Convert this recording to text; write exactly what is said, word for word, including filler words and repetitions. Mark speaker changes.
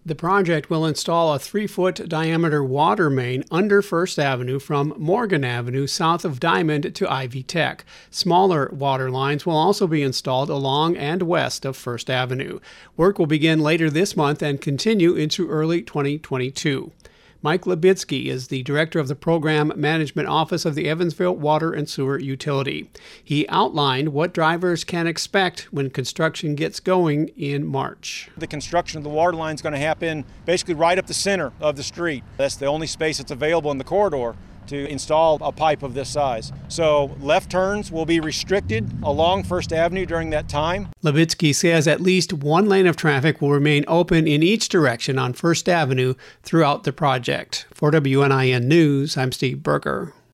Speaker 1: The project will install a three-foot diameter water main under First Avenue from Morgan Avenue south of Diamond to Ivy Tech. Smaller water lines will also be installed along and west of First Avenue. Work will begin later this month and continue into early twenty twenty-two. Mike Libitsky is the director of the Program Management Office of the Evansville Water and Sewer Utility. He outlined what drivers can expect when construction gets going in March.
Speaker 2: The construction of the water line is going to happen basically right up the center of the street. That's the only space that's available in the corridor to install a pipe of this size. So left turns will be restricted along First Avenue during that time.
Speaker 1: Libitsky says at least one lane of traffic will remain open in each direction on First Avenue throughout the project. For W N I N News, I'm Steve Berger.